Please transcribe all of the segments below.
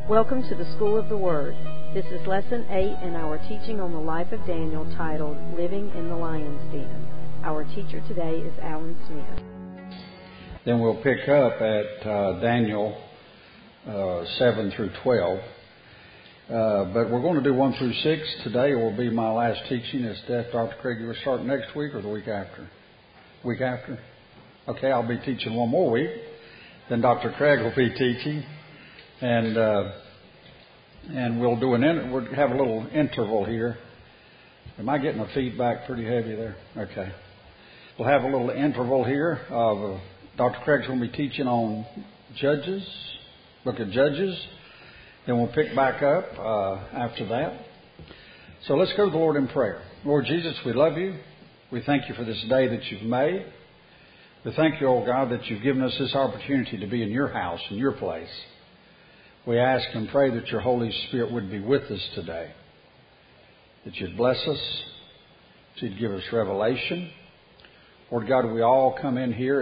Welcome to the School of the Word. This is Lesson 8 in our teaching on the life of Daniel titled Living in the Lion's Den. Our teacher today is Alan Smith. Then we'll pick up at Daniel 7 through 12. But we're going to do 1 through 6. Today will be my last teaching. Is that Dr. Craig, you will start next week or the week after? Week after? Okay, I'll be teaching one more week. Then Dr. Craig will be teaching. And we'll do we'll have a little interval here. Am I getting the feedback pretty heavy there? Okay. We'll have a little interval here of Dr. Craig's going to be teaching on Judges, book of Judges. Then we'll pick back up after that. So let's go to the Lord in prayer. Lord Jesus, we love you. We thank you for this day that you've made. We thank you, oh God, that you've given us this opportunity to be in your house, in your place. We ask and pray that your Holy Spirit would be with us today, that you'd bless us, that you'd give us revelation. Lord God, we all come in here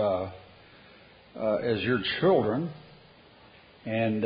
as your children, and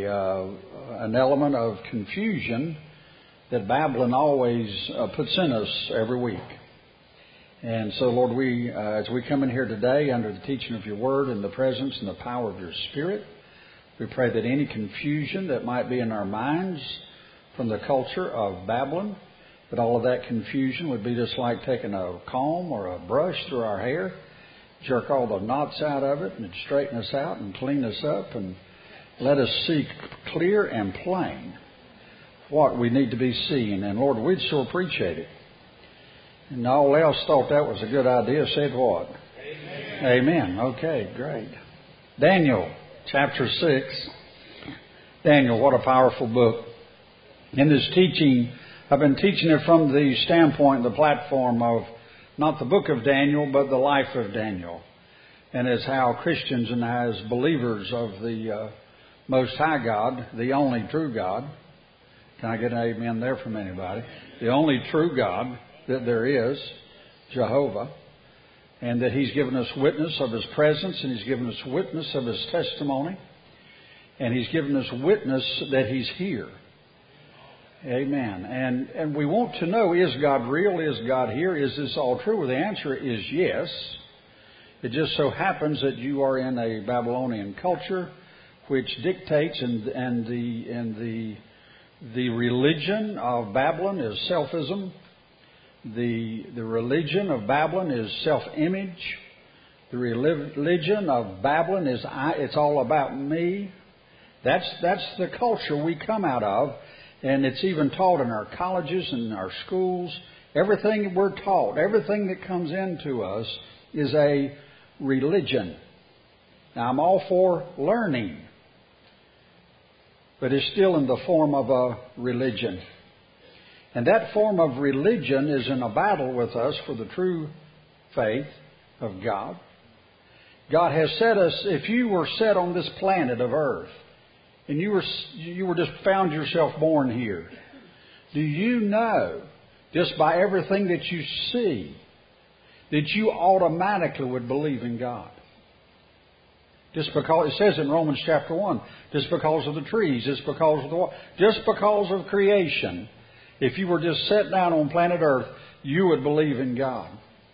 an element of confusion that Babylon always puts in us every week. And so, Lord, as we come in here today under the teaching of your word and the presence and the power of your Spirit, we pray that any confusion that might be in our minds from the culture of Babylon, that all of that confusion would be just like taking a comb or a brush through our hair, jerk all the knots out of it and straighten us out and clean us up and let us see clear and plain what we need to be seeing. And Lord, we'd so appreciate it. And all else thought that was a good idea. Said what? Amen. Amen. Okay, great. Daniel. Chapter 6. Daniel, what a powerful book. In this teaching, I've been teaching it from the standpoint, the platform of not the book of Daniel, but the life of Daniel. And as how Christians and as believers of the Most High God, the only true God, can I get an amen there from anybody? The only true God that there is, Jehovah. And that He's given us witness of His presence, and He's given us witness of His testimony, and He's given us witness that He's here. Amen. And we want to know, is God real? Is God here? Is this all true? Well, the answer is yes. It just so happens that you are in a Babylonian culture which dictates, and the religion of Babylon is selfism. The religion of Babylon is self-image. The religion of Babylon is it's all about me. That's the culture we come out of, and it's even taught in our colleges and in our schools. Everything we're taught, everything that comes into us is a religion. Now, I'm all for learning, but it's still in the form of a religion. And that form of religion is in a battle with us for the true faith of God. God has set us, if you were set on this planet of earth, and you were just found yourself born here, do you know, just by everything that you see, that you automatically would believe in God? Just because, it says in Romans chapter 1, just because of the trees, just because of the water, just because of creation. If you were just set down on planet Earth, you would believe in God.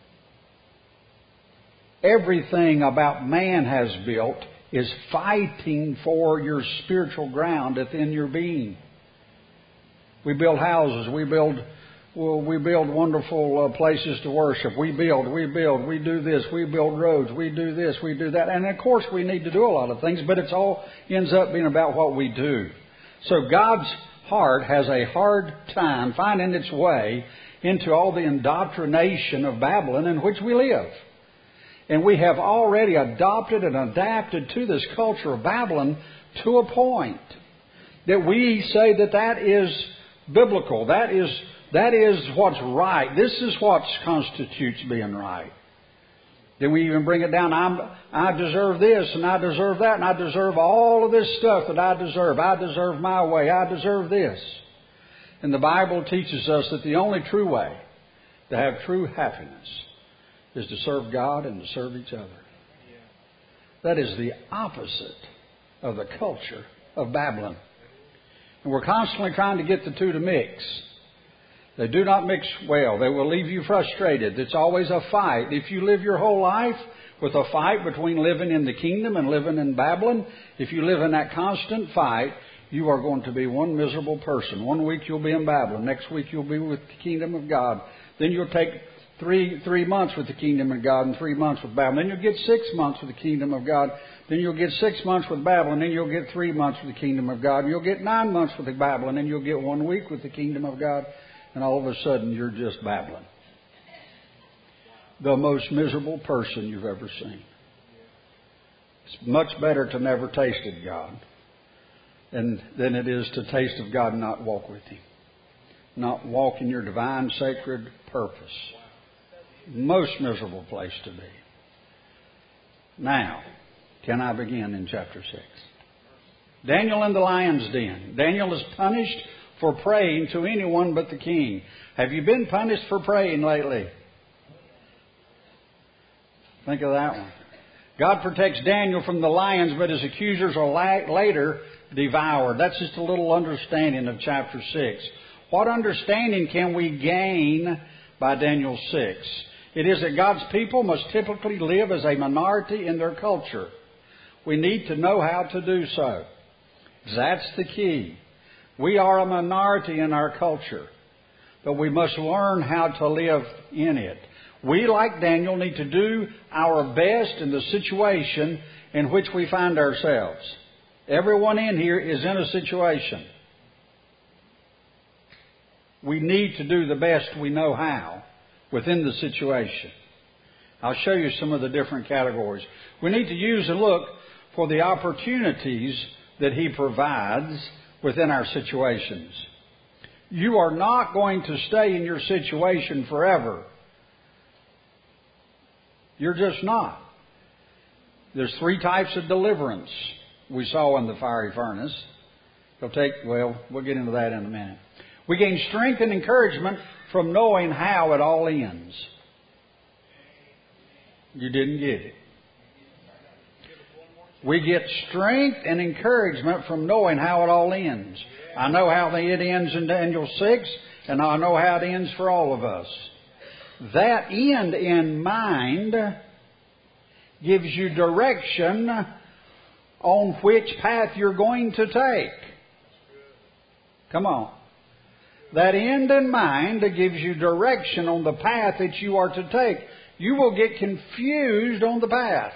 Everything about man has built is fighting for your spiritual ground within your being. We build houses. We build wonderful places to worship. We do this. We build roads. We do this. We do that. And of course we need to do a lot of things, but it all ends up being about what we do. So God's heart has a hard time finding its way into all the indoctrination of Babylon in which we live. And we have already adopted and adapted to this culture of Babylon to a point that we say that is biblical. That is what's right. This is what constitutes being right. Then we even bring it down. I deserve this, and I deserve that, and I deserve all of this stuff that I deserve. I deserve my way. I deserve this. And the Bible teaches us that the only true way to have true happiness is to serve God and to serve each other. That is the opposite of the culture of Babylon. And we're constantly trying to get the two to mix. They do not mix well. They will leave you frustrated. It's always a fight. If you live your whole life with a fight between living in the kingdom and living in Babylon, if you live in that constant fight, you are going to be one miserable person. 1 week you'll be in Babylon. Next week you'll be with the kingdom of God. Then you'll take three months with the kingdom of God and 3 months with Babylon. Then you'll get 6 months with the kingdom of God. Then you'll get 6 months with Babylon. Then you'll get 3 months with the kingdom of God. You'll get 9 months with the Babylon. Then you'll get 1 week with the kingdom of God. And all of a sudden you're just Babylon. The most miserable person you've ever seen. It's much better to never tasted God than it is to taste of God and not walk with Him. Not walk in your divine, sacred purpose. Most miserable place to be. Now, can I begin in chapter 6? Daniel in the lion's den. Daniel is punished for praying to anyone but the king. Have you been punished for praying lately? Think of that one. God protects Daniel from the lions, but his accusers are later devoured. That's just a little understanding of chapter 6. What understanding can we gain by Daniel 6? It is that God's people must typically live as a minority in their culture. We need to know how to do so. That's the key. We are a minority in our culture, but we must learn how to live in it. We, like Daniel, need to do our best in the situation in which we find ourselves. Everyone in here is in a situation. We need to do the best we know how within the situation. I'll show you some of the different categories. We need to use and look for the opportunities that He provides within our situations. You are not going to stay in your situation forever. You're just not. There's 3 types of deliverance we saw in the fiery furnace. We'll get into that in a minute. We gain strength and encouragement from knowing how it all ends. You didn't get it. We get strength and encouragement from knowing how it all ends. I know how it ends in Daniel 6, and I know how it ends for all of us. That end in mind gives you direction on which path you're going to take. Come on. That end in mind gives you direction on the path that you are to take. You will get confused on the path.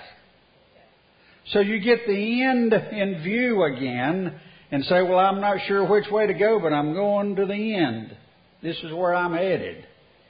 So you get the end in view again and say, well, I'm not sure which way to go, but I'm going to the end. This is where I'm headed.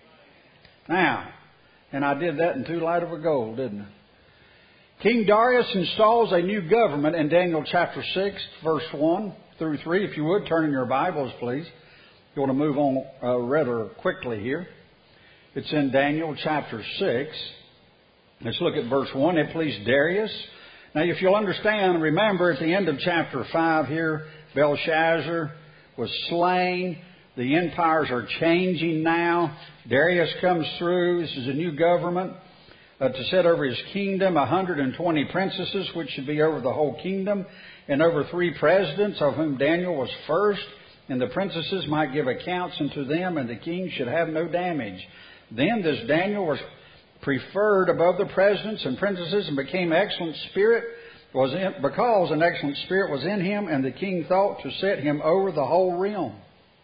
Now, and I did that in 2 light of a gold, didn't I? King Darius installs a new government in Daniel chapter 6, verse 1 through 3. If you would, turn in your Bibles, please. You want to move on rather quickly here. It's in Daniel chapter 6. Let's look at verse 1. It pleased Darius. Now, if you'll understand, remember at the end of chapter 5 here, Belshazzar was slain. The empires are changing now. Darius comes through. This is a new government to set over his kingdom 120 princesses, which should be over the whole kingdom, and over 3 presidents, of whom Daniel was first. And the princesses might give accounts unto them, and the king should have no damage. Then this Daniel was preferred above the presidents and princesses, and became excellent spirit because an excellent spirit was in him, and the king thought to set him over the whole realm.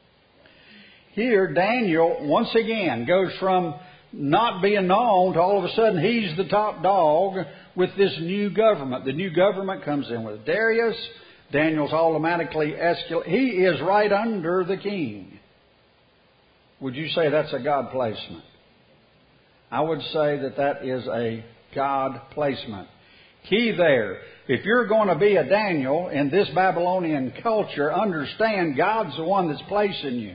Here, Daniel once again goes from not being known to all of a sudden he's the top dog with this new government. The new government comes in with Darius. Daniel's automatically he is right under the king. Would you say that's a God placement? I would say that is a God placement. Key there. If you're going to be a Daniel in this Babylonian culture, understand God's the one that's placing you.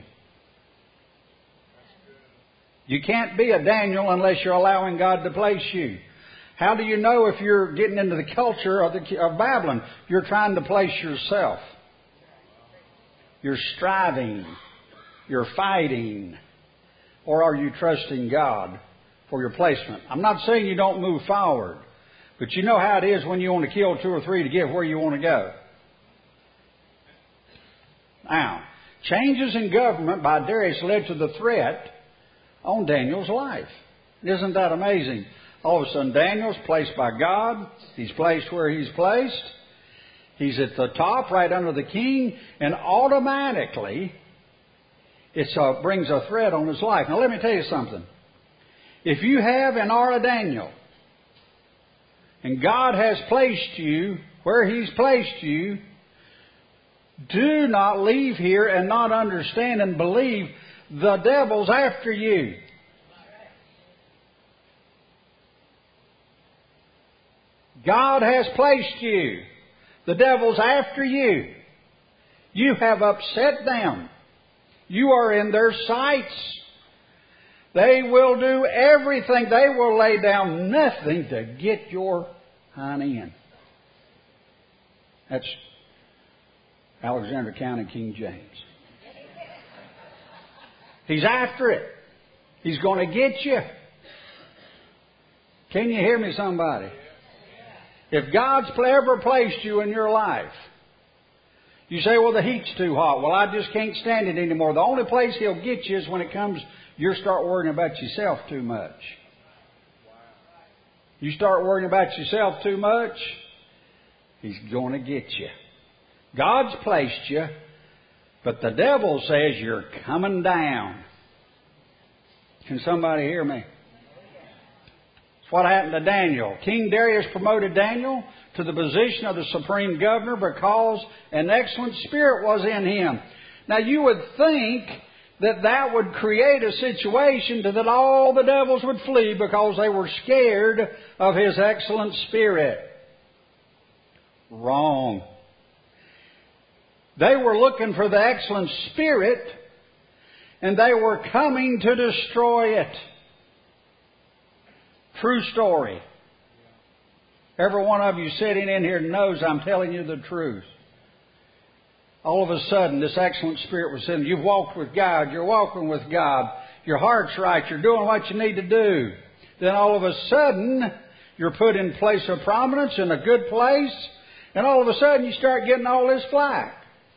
You can't be a Daniel unless you're allowing God to place you. How do you know if you're getting into the culture of Babylon? You're trying to place yourself. You're striving. You're fighting. Or are you trusting God for your placement? I'm not saying you don't move forward. But you know how it is when you want to kill 2 or 3 to get where you want to go. Now, changes in government by Darius led to the threat on Daniel's life. Isn't that amazing? All of a sudden, Daniel's placed by God. He's placed where he's placed. He's at the top, right under the king, and automatically it brings a threat on his life. Now, let me tell you something. If you have and are a Daniel, and God has placed you where He's placed you, do not leave here and not understand and believe the devil's after you. God has placed you. The devil's after you. You have upset them. You are in their sights. They will do everything. They will lay down nothing to get your hind end. That's Alexander County, King James. He's after it. He's going to get you. Can you hear me, somebody? If God's ever placed you in your life, you say, well, the heat's too hot. Well, I just can't stand it anymore. The only place He'll get you is when it comes, you start worrying about yourself too much. You start worrying about yourself too much, He's going to get you. God's placed you, but the devil says you're coming down. Can somebody hear me? It's what happened to Daniel. King Darius promoted Daniel to the position of the supreme governor because an excellent spirit was in him. Now you would think that would create a situation that all the devils would flee because they were scared of his excellent spirit. Wrong. They were looking for the excellent spirit, and they were coming to destroy it. True story. Every one of you sitting in here knows I'm telling you the truth. All of a sudden, this excellent spirit was in you. You've walked with God. You're walking with God. Your heart's right. You're doing what you need to do. Then all of a sudden, you're put in place of prominence in a good place. And all of a sudden, you start getting all this flack.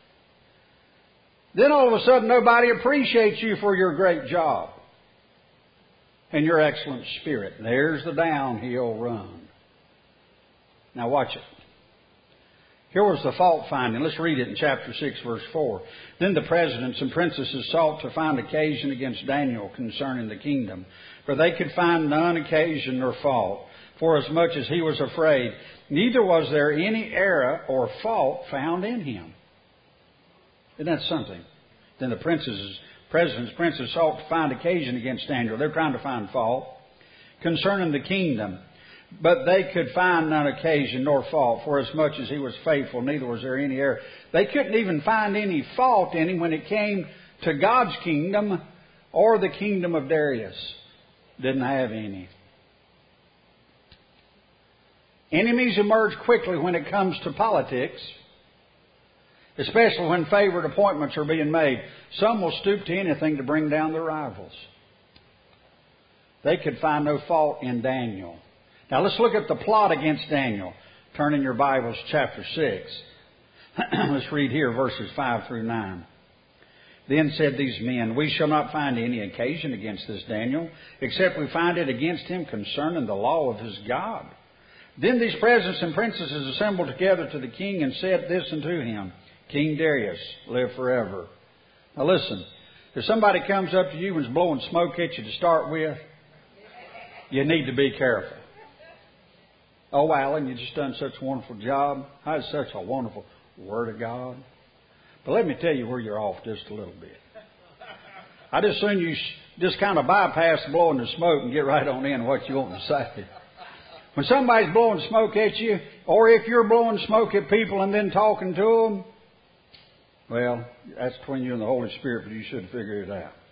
Then all of a sudden, nobody appreciates you for your great job and your excellent spirit. There's the downhill run. Now watch it. Here was the fault finding. Let's read it in chapter 6, verse 4. Then the presidents and princesses sought to find occasion against Daniel concerning the kingdom, for they could find none occasion nor fault, forasmuch as he was afraid. Neither was there any error or fault found in him. Isn't that something? Then the presidents, princes sought to find occasion against Daniel. They're trying to find fault concerning the kingdom. But they could find none occasion nor fault, for as much as he was faithful, neither was there any error. They couldn't even find any fault in him when it came to God's kingdom or the kingdom of Darius. Didn't have any. Enemies emerge quickly when it comes to politics, especially when favored appointments are being made. Some will stoop to anything to bring down their rivals. They could find no fault in Daniel. Now let's look at the plot against Daniel. Turn in your Bibles, chapter 6. Let's read here verses 5 through 9. Then said these men, we shall not find any occasion against this Daniel, except we find it against him concerning the law of his God. Then these presidents and princesses assembled together to the king and said this unto him, King Darius, live forever. Now listen, if somebody comes up to you and is blowing smoke at you to start with, you need to be careful. Oh, Alan, you just done such a wonderful job. That's such a wonderful Word of God. But let me tell you where you're off just a little bit. I just assume you just kind of bypass blowing the smoke and get right on in what you want to say. When somebody's blowing smoke at you, or if you're blowing smoke at people and then talking to them, well, that's between you and the Holy Spirit, but you should figure it out.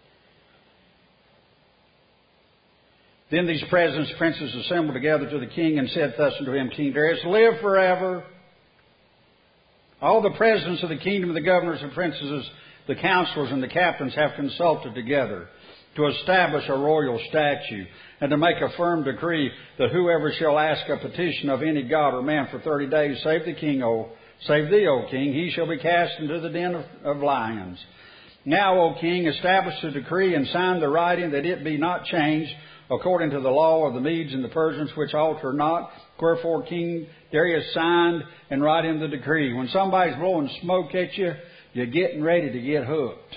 Then these presidents and princes assembled together to the king and said thus unto him, King Darius, live forever. All the presidents of the kingdom, the governors and princes, the counselors and the captains have consulted together to establish a royal statute and to make a firm decree that whoever shall ask a petition of any god or man for 30 days, save the king, save thee, O king. He shall be cast into the den of lions. Now, O king, establish the decree and sign the writing that it be not changed according to the law of the Medes and the Persians, which alter not. Wherefore King Darius signed and write in the decree. When somebody's blowing smoke at you, you're getting ready to get hooked.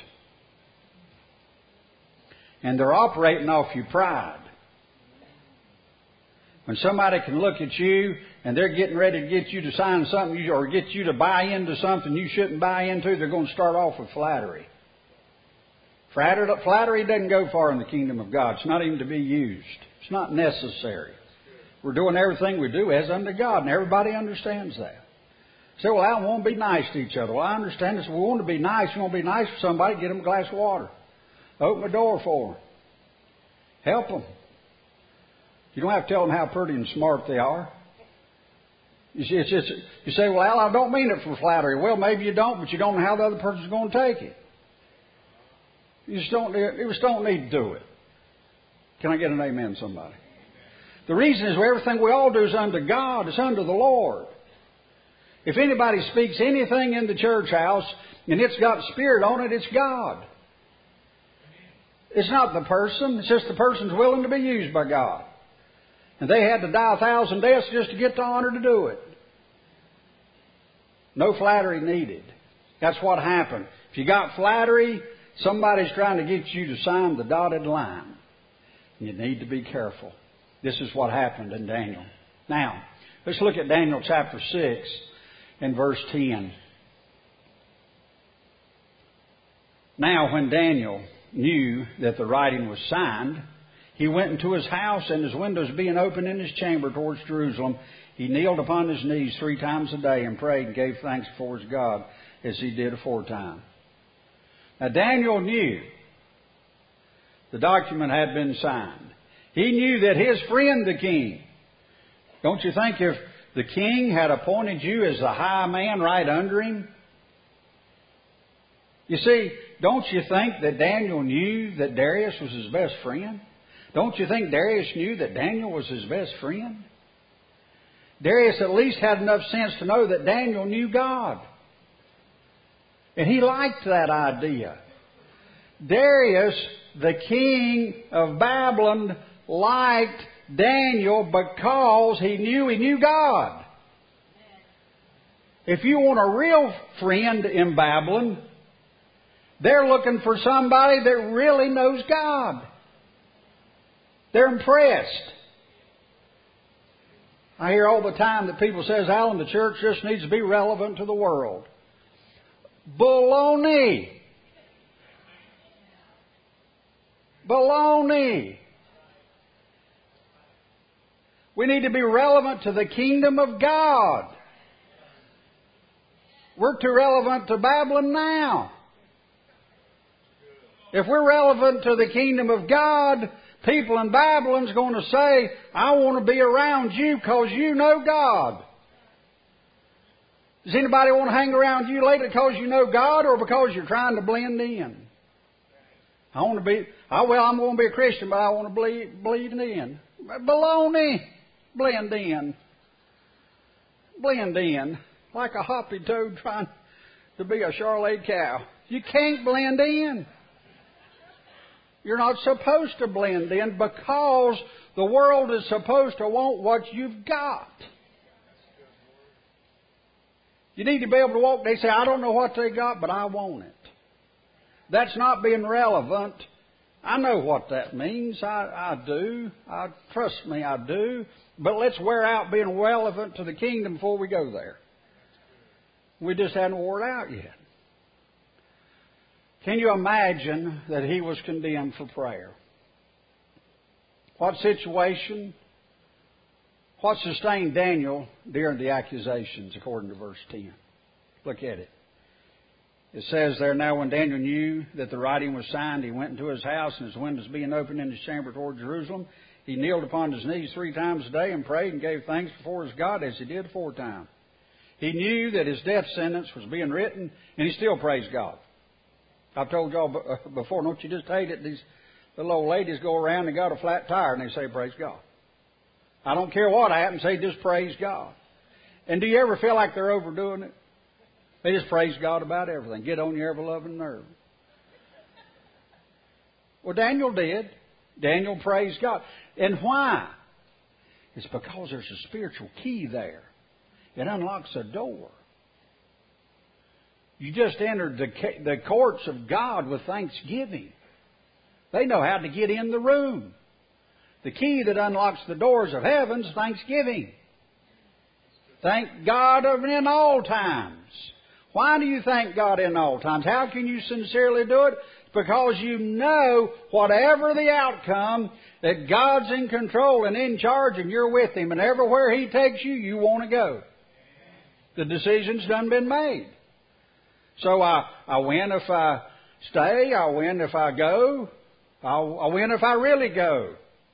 And they're operating off your pride. When somebody can look at you and they're getting ready to get you to sign something or get you to buy into something you shouldn't buy into, they're going to start off with flattery. Flattery doesn't go far in the kingdom of God. It's not even to be used. It's not necessary. We're doing everything we do as unto God, and everybody understands that. Say, well, I want to be nice to each other. Well, I understand this. We want to be nice. You want to be nice for somebody, get them a glass of water. Open the door for them. Help them. You don't have to tell them how pretty and smart they are. You see, it's just, you say, well, Al, I don't mean it for flattery. Well, maybe you don't, but you don't know how the other person's going to take it. You just don't need to do it. Can I get an amen, somebody? The reason is everything we all do is unto God. It's unto the Lord. If anybody speaks anything in the church house and it's got spirit on it, it's God. It's not the person. It's just the person's willing to be used by God. And they had to die 1,000 deaths just to get the honor to do it. No flattery needed. That's what happened. If you got flattery, somebody's trying to get you to sign the dotted line. You need to be careful. This is what happened in Daniel. Now, let's look at Daniel chapter 6 and verse 10. Now, when Daniel knew that the writing was signed, he went into his house, and his windows being open in his chamber towards Jerusalem, he kneeled upon his knees 3 times a day and prayed and gave thanks before his God as he did aforetime. Now Daniel knew the document had been signed. He knew that his friend the king, don't you think if the king had appointed you as the high man right under him? You see, don't you think that Daniel knew that Darius was his best friend? Don't you think Darius knew that Daniel was his best friend? Darius at least had enough sense to know that Daniel knew God. And he liked that idea. Darius, the king of Babylon, liked Daniel because he knew God. If you want a real friend in Babylon, they're looking for somebody that really knows God. They're impressed. I hear all the time that people say, Alan, the church just needs to be relevant to the world. Baloney. Baloney. We need to be relevant to the kingdom of God. We're too relevant to Babylon now. If we're relevant to the kingdom of God, people in Babylon's going to say, I want to be around you because you know God. Does anybody want to hang around you later because you know God or because you're trying to blend in? I'm going to be a Christian, but I want to bleed in. Baloney. Blend in. Blend in. Like a hoppy toad trying to be a Charolais cow. You can't blend in. You're not supposed to blend in because the world is supposed to want what you've got. You need to be able to walk. They say, I don't know what they got, but I want it. That's not being relevant. I know what that means. I do. Trust me, I do. But let's wear out being relevant to the kingdom before we go there. We just hadn't wore it out yet. Can you imagine that he was condemned for prayer? What situation? What sustained Daniel during the accusations, according to verse 10? Look at it. It says there, now when Daniel knew that the writing was signed, he went into his house, and his windows being open in his chamber toward Jerusalem, he kneeled upon his knees 3 times a day and prayed and gave thanks before his God as he did aforetime. He knew that his death sentence was being written, and he still praised God. I've told y'all before, don't you just hate it? These little old ladies go around and got a flat tire and they say, praise God. I don't care what happens, they just praise God. And do you ever feel like they're overdoing it? They just praise God about everything. Get on your ever-loving nerve. Well, Daniel did. Daniel praised God. And why? It's because there's a spiritual key there. It unlocks a door. You just entered the courts of God with thanksgiving. They know how to get in the room. The key that unlocks the doors of heaven is thanksgiving. Thank God in all times. Why do you thank God in all times? How can you sincerely do it? Because you know whatever the outcome, that God's in control and in charge and you're with Him. And everywhere He takes you, you want to go. The decision's done been made. So I win if I stay. I win if I go. I win if I really go.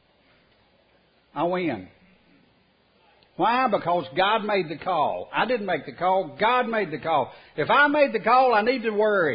I win. Why? Because God made the call. I didn't make the call. God made the call. If I made the call, I need to worry.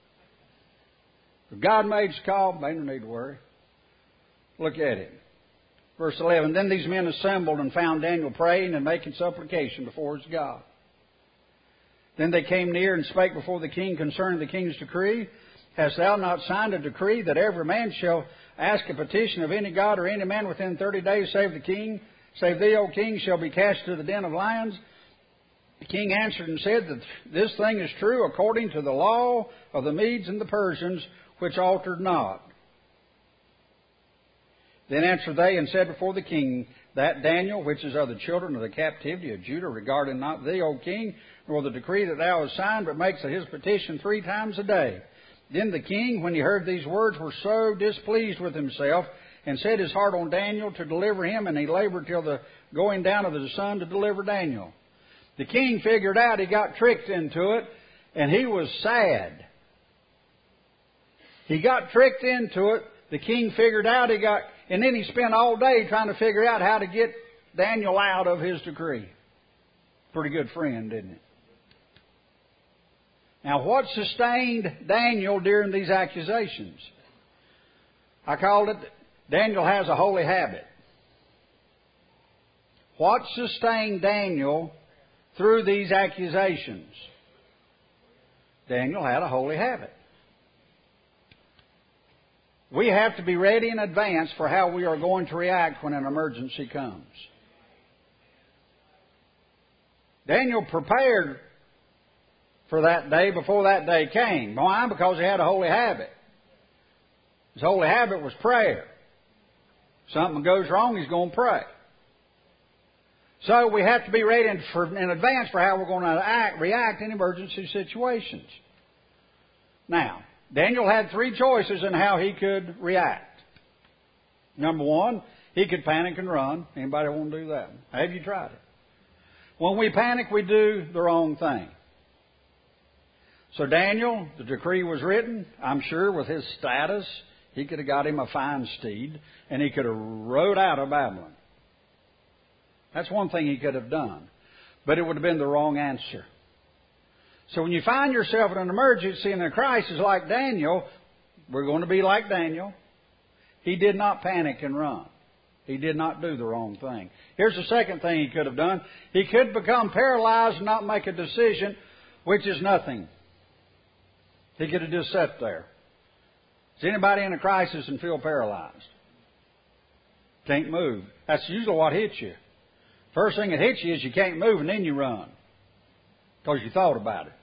If God made the call, I don't need to worry. Look at it. Verse 11, Then these men assembled and found Daniel praying and making supplication before his God. Then they came near and spake before the king concerning the king's decree. Hast thou not signed a decree that every man shall ask a petition of any god or any man within 30 days, save the king? Save thee, O king, shall be cast to the den of lions. The king answered and said that this thing is true according to the law of the Medes and the Persians, which altered not. Then answered they and said before the king, That Daniel, which is of the children of the captivity of Judah, regarded not thee, O king, nor the decree that thou hast signed, but makes his petition 3 times a day. Then the king, when he heard these words, was so displeased with himself, and set his heart on Daniel to deliver him, and he labored till the going down of the sun to deliver Daniel. The king figured out he got tricked into it, and he was sad. He got tricked into it. The king figured out and then he spent all day trying to figure out how to get Daniel out of his decree. Pretty good friend, didn't it? Now, what sustained Daniel during these accusations? I called it, Daniel has a holy habit. What sustained Daniel through these accusations? Daniel had a holy habit. We have to be ready in advance for how we are going to react when an emergency comes. Daniel prepared for that day before that day came. Why? Because he had a holy habit. His holy habit was prayer. Something goes wrong, he's going to pray. So we have to be ready in advance for how we're going to react in emergency situations. Now, Daniel had 3 choices in how he could react. Number 1, he could panic and run. Anybody want to do that? Have you tried it? When we panic, we do the wrong thing. So Daniel, the decree was written. I'm sure with his status, he could have got him a fine steed, and he could have rode out of Babylon. That's one thing he could have done. But it would have been the wrong answer. So when you find yourself in an emergency and a crisis like Daniel, we're going to be like Daniel. He did not panic and run. He did not do the wrong thing. Here's the second thing he could have done. He could become paralyzed and not make a decision, which is nothing. He could have just sat there. Is anybody in a crisis and feel paralyzed? Can't move. That's usually what hits you. First thing that hits you is you can't move, and then you run because you thought about it.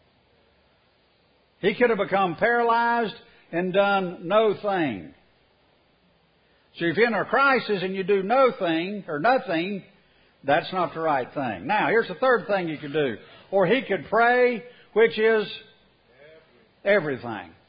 He could have become paralyzed and done no thing. So if you're in a crisis and you do no thing or nothing, that's not the right thing. Now, here's the third thing you could do. Or he could pray, which is everything.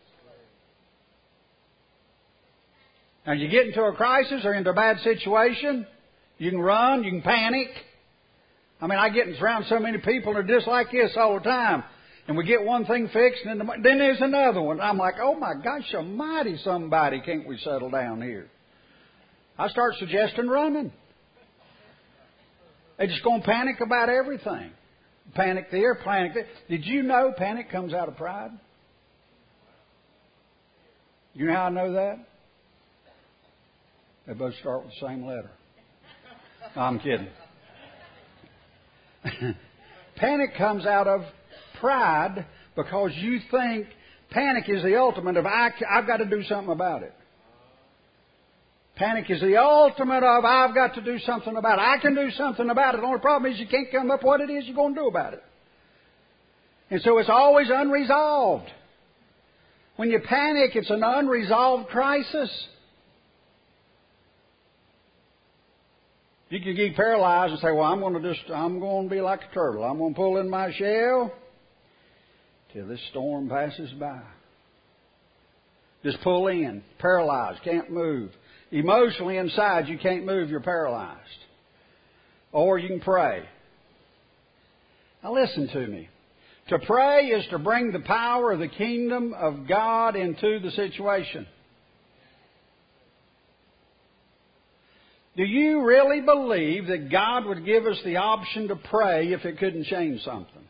Now, you get into a crisis or into a bad situation, you can run, you can panic. I mean, I get around so many people that are just like this all the time. And we get one thing fixed, and then there's another one. I'm like, oh my gosh almighty, somebody, can't we settle down here? I start suggesting running. They're just going to panic about everything. Panic there, panic there. Did you know panic comes out of pride? You know how I know that? They both start with the same letter. No, I'm kidding. Panic comes out of pride because you think panic is the ultimate of I've got to do something about it. Panic is the ultimate of I've got to do something about it. I can do something about it. The only problem is you can't come up with what it is you're going to do about it. And so it's always unresolved. When you panic, it's an unresolved crisis. You can get paralyzed and say, well, I'm going to be like a turtle. I'm going to pull in my shell till this storm passes by. Just pull in, paralyzed, can't move. Emotionally inside, you can't move, you're paralyzed. Or you can pray. Now listen to me. To pray is to bring the power of the kingdom of God into the situation. Do you really believe that God would give us the option to pray if it couldn't change something?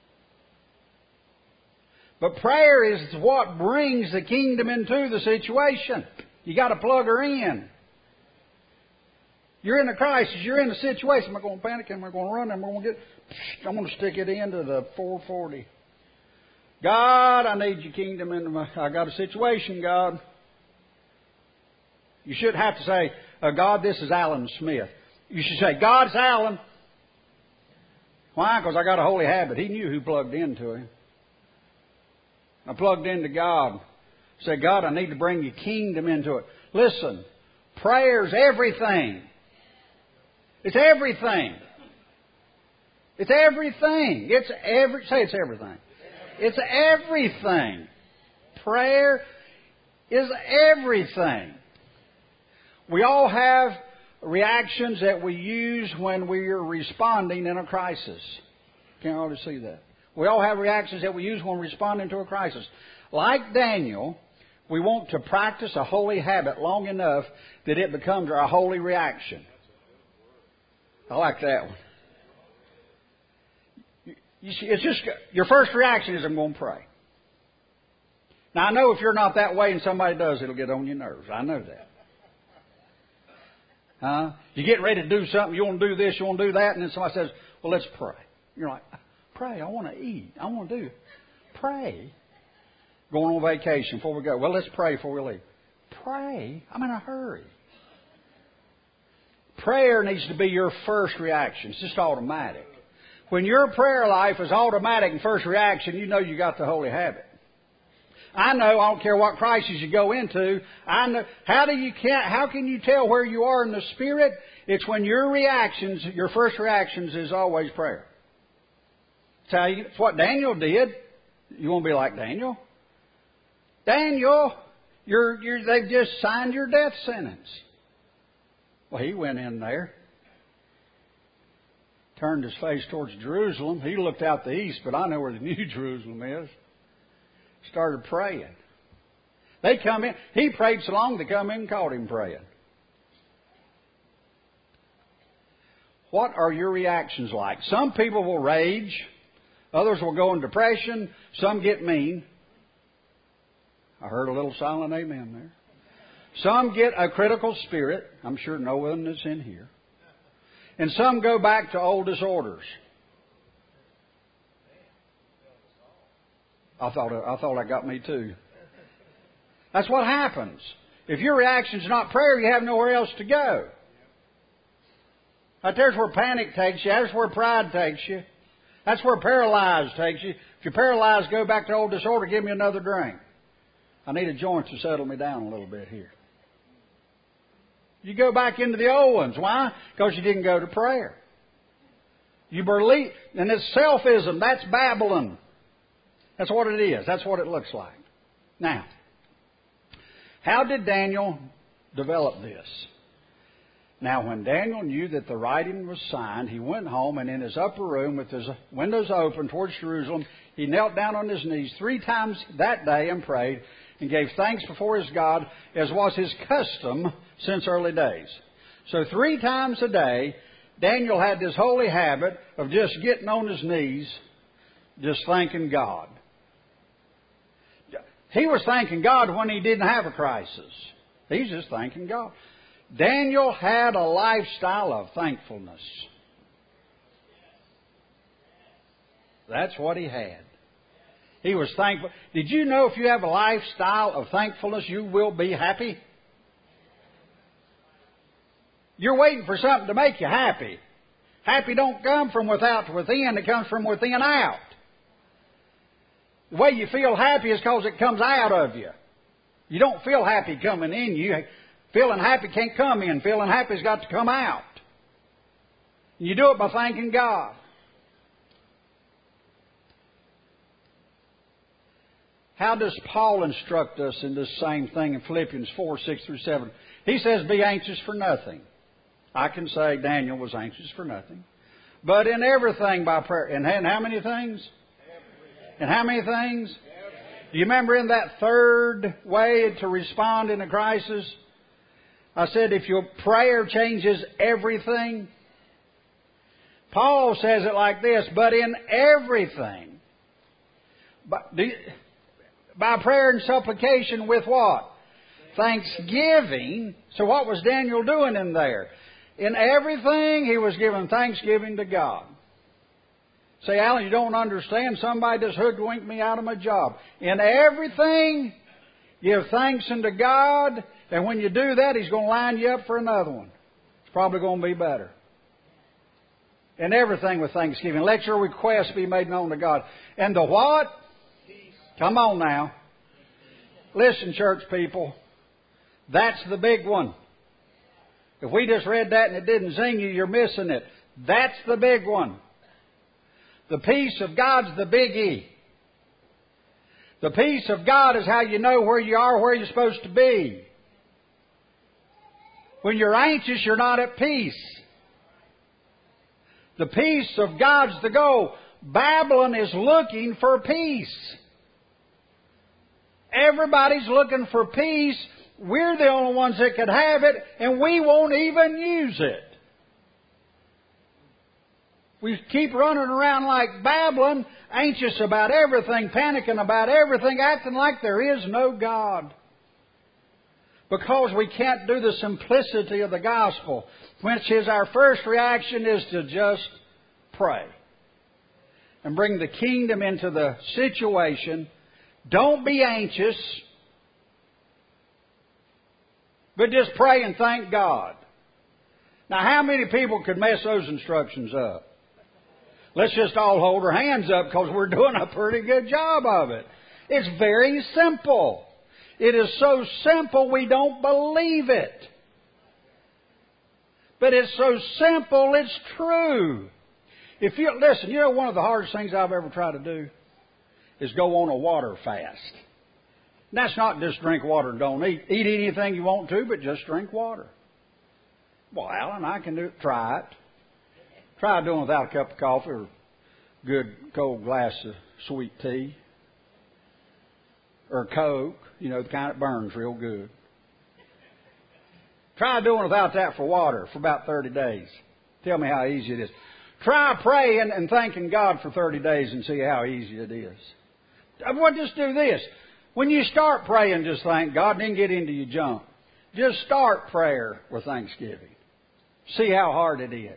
But prayer is what brings the kingdom into the situation. You got to plug her in. You're in a crisis. You're in a situation. Am I going to panic? Am I going to run? I'm going to stick it into the 440. God, I need your kingdom into I got a situation, God. You shouldn't have to say, God, this is Alan Smith. You should say, God, it's Alan. Why? Because I got a holy habit. He knew who plugged into him. I plugged into God. Say, God, I need to bring your kingdom into it. Listen, prayer's everything. It's everything. It's everything. Say it's everything. It's everything. Prayer is everything. We all have reactions that we use when we are responding in a crisis. Can't hardly see that. We all have reactions that we use when responding to a crisis. Like Daniel, we want to practice a holy habit long enough that it becomes our holy reaction. I like that one. It's just your first reaction is I'm going to pray. Now I know if you're not that way and somebody does, it'll get on your nerves. I know that. You're getting ready to do something. You want to do this, you want to do that, and then somebody says, "Well, let's pray." You're like, "Pray? I want to eat. I want to do." Pray. Going on vacation before we go. Well, let's pray before we leave. Pray? I'm in a hurry. Prayer needs to be your first reaction. It's just automatic. When your prayer life is automatic and first reaction, you know you got the holy habit. I know, I don't care what crisis you go into, I know, how can you tell where you are in the Spirit? It's when your first reactions is always prayer. It's what Daniel did. You want to be like Daniel? Daniel, they've just signed your death sentence. Well, he went in there, turned his face towards Jerusalem. He looked out the east, but I know where the New Jerusalem is. Started praying. They come in. He prayed so long they come in and caught him praying. What are your reactions like? Some people will rage. Others will go in depression. Some get mean. I heard a little silent amen there. Some get a critical spirit. I'm sure no one is in here. And some go back to old disorders. I thought that got me too. That's what happens. If your reaction's not prayer, you have nowhere else to go. Right there's where panic takes you. That's where pride takes you. That's where paralyzed takes you. If you're paralyzed, go back to old disorder. Give me another drink. I need a joint to settle me down a little bit here. You go back into the old ones. Why? Because you didn't go to prayer. You believe, and it's selfism. That's Babylon. That's what it is. That's what it looks like. Now, how did Daniel develop this? Now, when Daniel knew that the writing was signed, he went home, and in his upper room with his windows open towards Jerusalem, he knelt down on his knees 3 times that day and prayed and gave thanks before his God, as was his custom since early days. So 3 times a day, Daniel had this holy habit of just getting on his knees, just thanking God. He was thanking God when he didn't have a crisis. He's just thanking God. Daniel had a lifestyle of thankfulness. That's what he had. He was thankful. Did you know if you have a lifestyle of thankfulness, you will be happy? You're waiting for something to make you happy. Happy don't come from without to within. It comes from within out. The way you feel happy is because it comes out of you. You don't feel happy coming in you. Feeling happy can't come in. Feeling happy's got to come out. You do it by thanking God. How does Paul instruct us in this same thing in Philippians 4, 6 through 7? He says, be anxious for nothing. I can say Daniel was anxious for nothing. But in everything by prayer. And how many things? And how many things? Do you remember in that third way to respond in a crisis? I said if your prayer changes everything. Paul says it like this, but in everything. By prayer and supplication with what? Thanksgiving. So what was Daniel doing in there? In everything, he was giving thanksgiving to God. Say, Alan, you don't understand. Somebody just hoodwinked me out of my job. In everything, give thanks unto God. And when you do that, He's going to line you up for another one. It's probably going to be better. In everything with thanksgiving. Let your requests be made known to God. And the what? Come on now. Listen, church people. That's the big one. If we just read that and it didn't zing you, you're missing it. That's the big one. The peace of God's the biggie. The peace of God is how you know where you are, where you're supposed to be. When you're anxious, you're not at peace. The peace of God's the goal. Babylon is looking for peace. Everybody's looking for peace. We're the only ones that could have it, and we won't even use it. We keep running around like Babylon, anxious about everything, panicking about everything, acting like there is no God. Because we can't do the simplicity of the gospel, which is our first reaction is to just pray. And bring the kingdom into the situation. Don't be anxious, but just pray and thank God. Now, how many people could mess those instructions up? Let's just all hold our hands up because we're doing a pretty good job of it. It's very simple. It is so simple we don't believe it. But it's so simple it's true. If you listen, you know one of the hardest things I've ever tried to do is go on a water fast. And that's not just drink water and don't eat. Eat anything you want to, but just drink water. Well, Alan, I can do it. Try it. Try doing it without a cup of coffee or a good cold glass of sweet tea. Or Coke, you know, the kind that burns real good. Try doing it without that for water for about 30 days. Tell me how easy it is. Try praying and thanking God for 30 days and see how easy it is. Well, just do this. When you start praying, just thank God, then get into your junk. Just start prayer with thanksgiving. See how hard it is.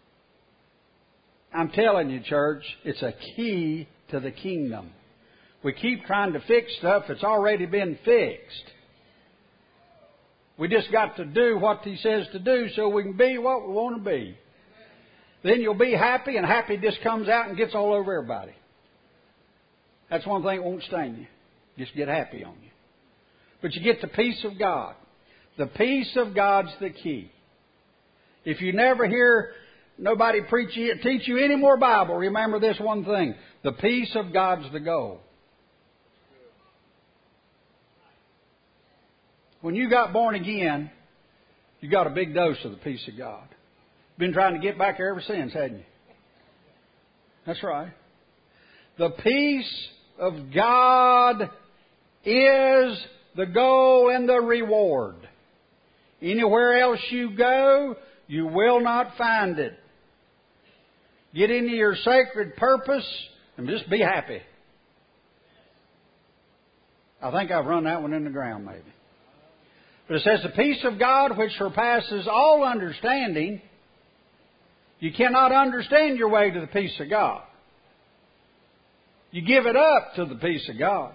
I'm telling you, church, it's a key to the kingdom. We keep trying to fix stuff that's already been fixed. We just got to do what He says to do so we can be what we want to be. Then you'll be happy, and happy just comes out and gets all over everybody. That's one thing that won't stain you. Just get happy on you. But you get the peace of God. The peace of God's the key. If you never hear nobody teach you any more Bible, remember this one thing. The peace of God's the goal. When you got born again, you got a big dose of the peace of God. Been trying to get back there ever since, hadn't you? That's right. The peace of God is the goal and the reward. Anywhere else you go, you will not find it. Get into your sacred purpose and just be happy. I think I've run that one in the ground maybe. But it says the peace of God which surpasses all understanding. You cannot understand your way to the peace of God. You give it up to the peace of God.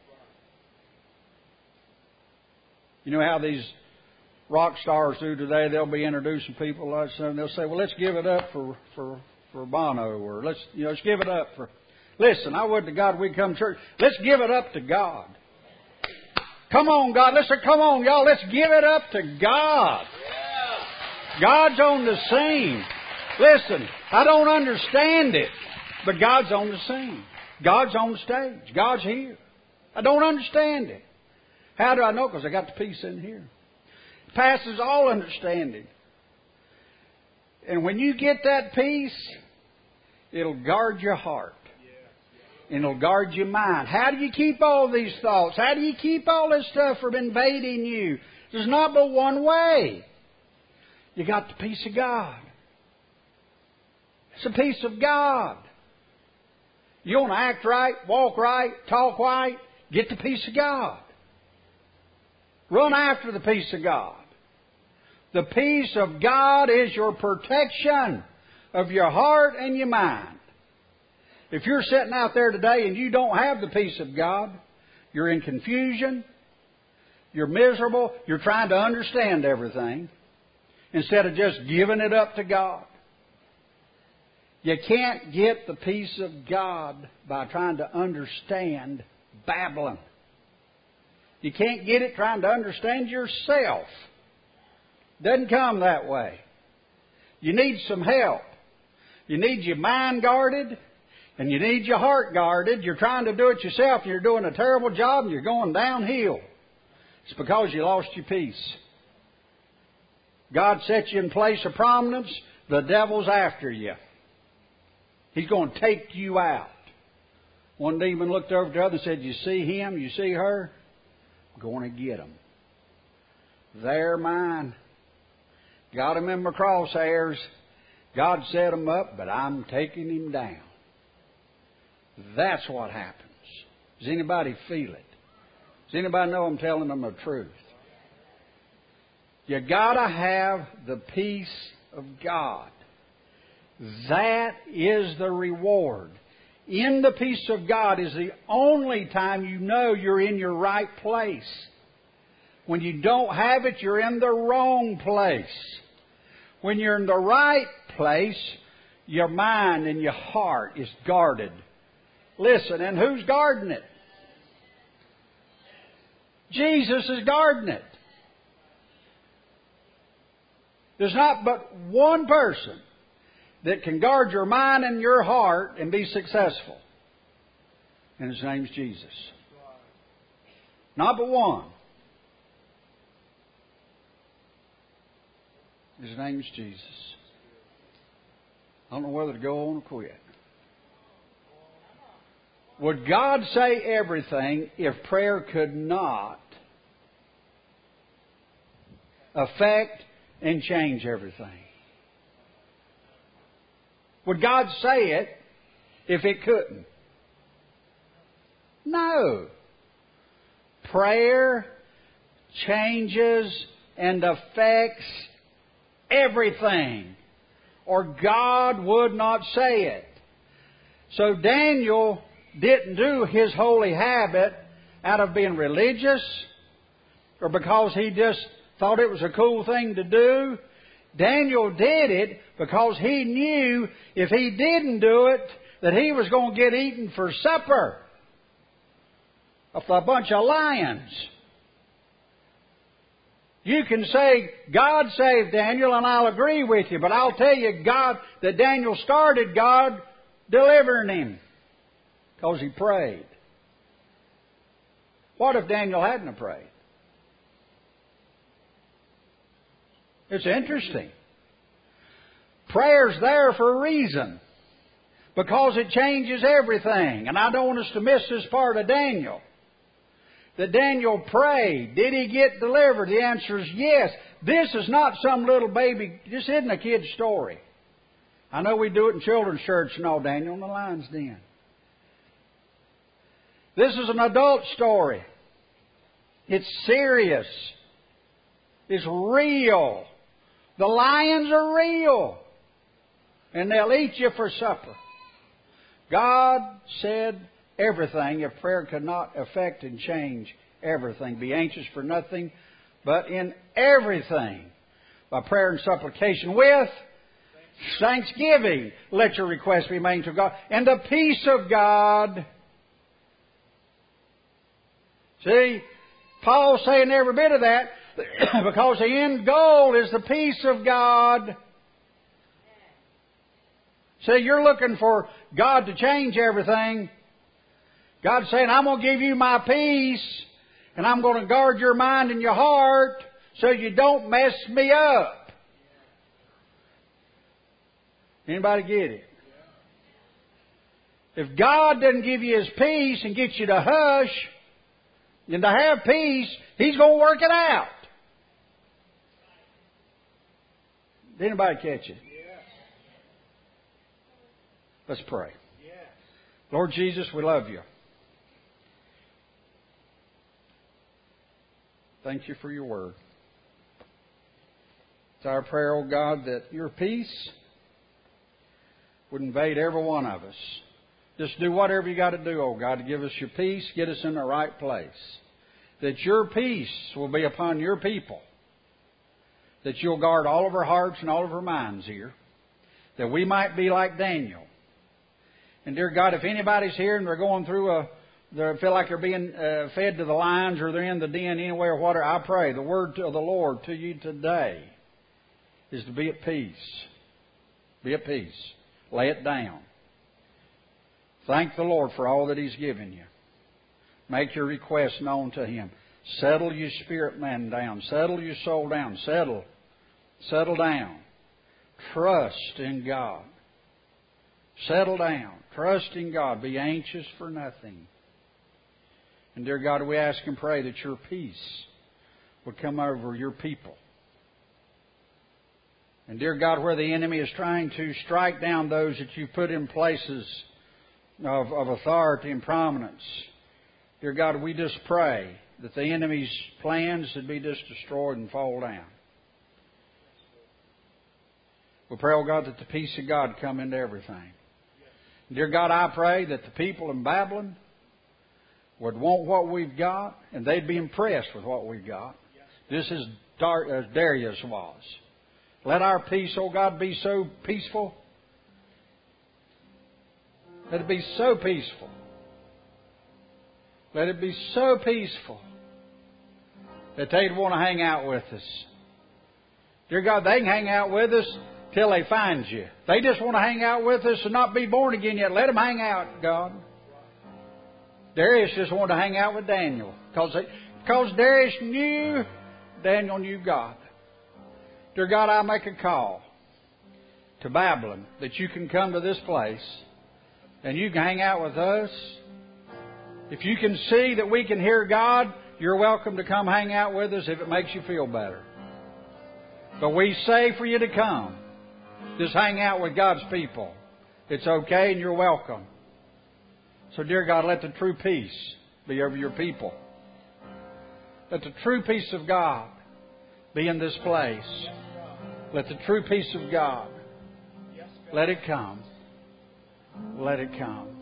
You know how these rock stars do today? They'll be introducing people like that, and they'll say, well, let's give it up for Bono, or let's give it up for... Listen, I would to God we'd come to church. Let's give it up to God. Come on, God. Listen, come on, y'all. Let's give it up to God. God's on the scene. Listen, I don't understand it, but God's on the scene. God's on the stage. God's here. I don't understand it. How do I know? Because I got the peace in here. It passes all understanding. And when you get that peace, it'll guard your heart. And it'll guard your mind. How do you keep all these thoughts? How do you keep all this stuff from invading you? There's not but one way. You got the peace of God. It's the peace of God. You want to act right, walk right, talk right, get the peace of God. Run after the peace of God. The peace of God is your protection of your heart and your mind. If you're sitting out there today and you don't have the peace of God, you're in confusion, you're miserable, you're trying to understand everything instead of just giving it up to God. You can't get the peace of God by trying to understand Babylon. You can't get it trying to understand yourself. Doesn't come that way. You need some help. You need your mind guarded. And you need your heart guarded. You're trying to do it yourself. You're doing a terrible job and you're going downhill. It's because you lost your peace. God set you in place of prominence. The devil's after you. He's going to take you out. One demon looked over at the other and said, you see him? You see her? I'm going to get them. They're mine. Got him in my crosshairs. God set him up, but I'm taking him down. That's what happens. Does anybody feel it? Does anybody know I'm telling them the truth? You gotta have the peace of God. That is the reward. In the peace of God is the only time you know you're in your right place. When you don't have it, you're in the wrong place. When you're in the right place, your mind and your heart is guarded. Listen, and who's guarding it? Jesus is guarding it. There's not but one person that can guard your mind and your heart and be successful. And His name's Jesus. Not but one. His name's Jesus. I don't know whether to go on or quit. Would God say everything if prayer could not affect and change everything? Would God say it if it couldn't? No. Prayer changes and affects everything, or God would not say it. So Daniel didn't do his holy habit out of being religious or because he just thought it was a cool thing to do. Daniel did it because he knew if he didn't do it, that he was going to get eaten for supper of a bunch of lions. You can say, God saved Daniel, and I'll agree with you, but I'll tell you, that Daniel started God delivering him because he prayed. What if Daniel hadn't have prayed? It's interesting. Prayer's there for a reason, because it changes everything. And I don't want us to miss this part of Daniel. That Daniel prayed. Did he get delivered? The answer is yes. This is not some little baby. This isn't a kid's story. I know we do it in children's church and all, Daniel in the lion's den. This is an adult story. It's serious. It's real. The lions are real. And they'll eat you for supper. God said everything if prayer could not affect and change everything. Be anxious for nothing, but in everything, by prayer and supplication, with thanksgiving, let your requests be made to God. And the peace of God. See, Paul's saying every bit of that because the end goal is the peace of God. See, you're looking for God to change everything. God's saying, I'm going to give you my peace, and I'm going to guard your mind and your heart so you don't mess me up. Anybody get it? If God doesn't give you His peace and get you to hush and to have peace, He's going to work it out. Did anybody catch it? Let's pray. Lord Jesus, we love you. Thank you for your word. It's our prayer, oh God, that your peace would invade every one of us. Just do whatever you got to do, oh God, to give us your peace, get us in the right place. That your peace will be upon your people. That you'll guard all of our hearts and all of our minds here. That we might be like Daniel. And dear God, if anybody's here and they're going through they feel like they're being fed to the lions or they're in the den anywhere or whatever, I pray the word of the Lord to you today is to be at peace. Be at peace. Lay it down. Thank the Lord for all that He's given you. Make your request known to Him. Settle your spirit man down. Settle your soul down. Settle down. Trust in God. Settle down. Trust in God. Be anxious for nothing. And dear God, we ask and pray that your peace would come over your people. And dear God, where the enemy is trying to strike down those that you put in places of authority and prominence, dear God, we just pray that the enemy's plans would be just destroyed and fall down. We pray, oh God, that the peace of God come into everything. Dear God, I pray that the people in Babylon would want what we've got, and they'd be impressed with what we've got. Just as Darius was. Let our peace, oh God, be so peaceful. Let it be so peaceful. Let it be so peaceful that they'd want to hang out with us. Dear God, they can hang out with us till they find you. They just want to hang out with us and not be born again yet. Let them hang out, God. Darius just wanted to hang out with Daniel because Darius knew Daniel knew God. Dear God, I make a call to Babylon that you can come to this place and you can hang out with us. If you can see that we can hear God, you're welcome to come hang out with us if it makes you feel better. But we say for you to come. Just hang out with God's people. It's okay and you're welcome. So, dear God, let the true peace be over your people. Let the true peace of God be in this place. Let the true peace of God, let it come. Let it come.